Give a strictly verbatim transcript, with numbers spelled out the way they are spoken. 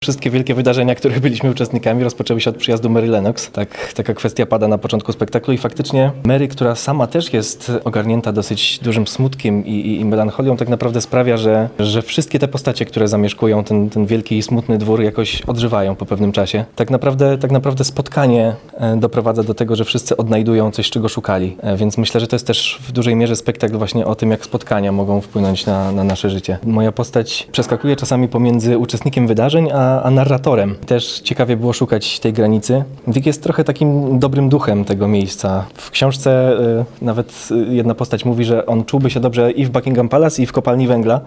Wszystkie wielkie wydarzenia, których byliśmy uczestnikami, rozpoczęły się od przyjazdu Mary Lennox. Tak, taka kwestia pada na początku spektaklu i faktycznie Mary, która sama też jest ogarnięta dosyć dużym smutkiem i, i, i melancholią, tak naprawdę sprawia, że, że wszystkie te postacie, które zamieszkują ten, ten wielki i smutny dwór, jakoś odżywają po pewnym czasie. Tak naprawdę, tak naprawdę spotkanie doprowadza do tego, że wszyscy odnajdują coś, czego szukali. Więc myślę, że to jest też w dużej mierze spektakl właśnie o tym, jak spotkania mogą wpłynąć na, na nasze życie. Moja postać przeskakuje czasami pomiędzy uczestnikiem wydarzeń, a a narratorem. Też ciekawie było szukać tej granicy. Dick jest trochę takim dobrym duchem tego miejsca. W książce y, nawet jedna postać mówi, że on czułby się dobrze i w Buckingham Palace, i w kopalni węgla,